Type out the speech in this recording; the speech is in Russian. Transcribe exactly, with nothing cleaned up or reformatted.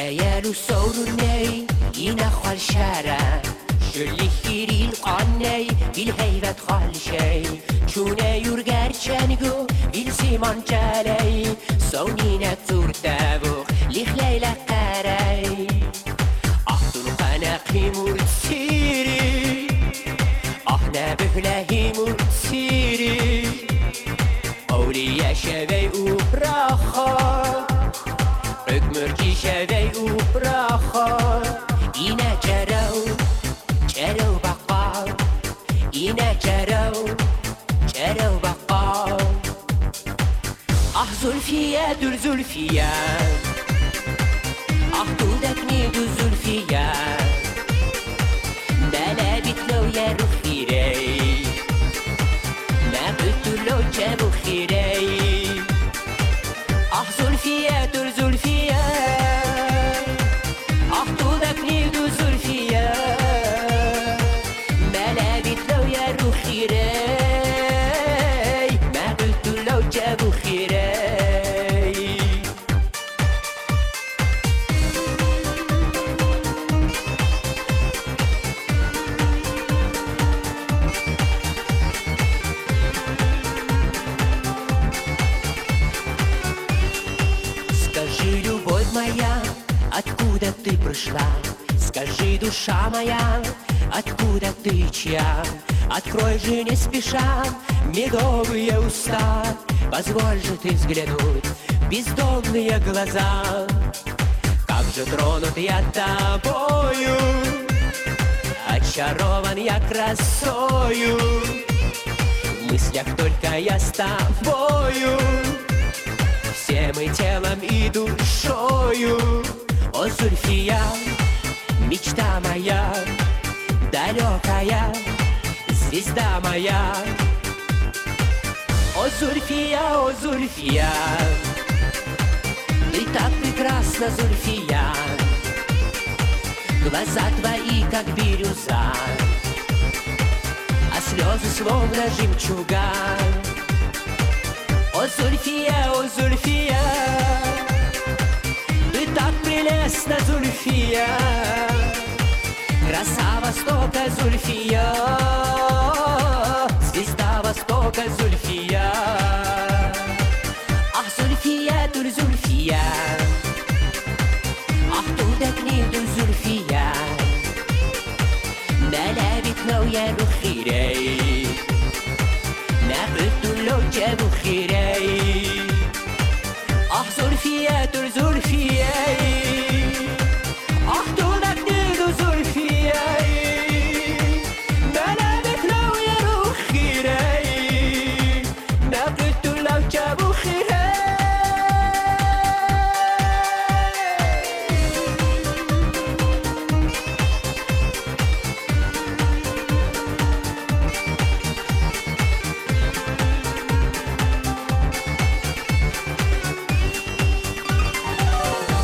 ليالو صورني ينخل شارع شلي خيري القاني بالهيبة خال شي شونا يرغر چنگو بالسيمان جالي صونينا تورتابو لخليلة قاري أخدو قناقي مرتسيري أحنا بهلاهي مرتسيري أولي شبي وبراخا أكمرجي شبي وبراخا إنا جرو جرو بقا إنا جرو جرو بقا أح زلفيا دول زلفيا أح دودكني دول زلفيا ما لابت لو يا رخيري ما قلت لو جابوا خيري أح زلفيا دول زلفيا أح دودكني دول زلفيا ما لابت لو يا رخيري ما قلت لو جابوا خيري Скажи, любовь моя, откуда ты пришла? Скажи, душа моя, откуда ты чья? Открой же не спеша медовые уста, позволь же ты взглянуть в бездонные глаза. Как же тронут я тобою, очарован я красою, в мыслях только я с тобою, всем и телом и душою. О, Зульфия, мечта моя, далекая звезда моя. О, Зульфия, о, Зульфия, ты так прекрасна, Зульфия, глаза твои как бирюза, а слезы словно жемчуга. О, Зульфия, о, Зульфия, ты так прелестна, Зульфия, краса Востока, Зульфия, звезда Востока, Зульфия. Ах, Зульфия, дуль Зульфия, ах, тудакни дуль Зульфия, ما لابت لو يا بخيري ما قلت لو جابوا خيري. أح زلفيا دول زلفيا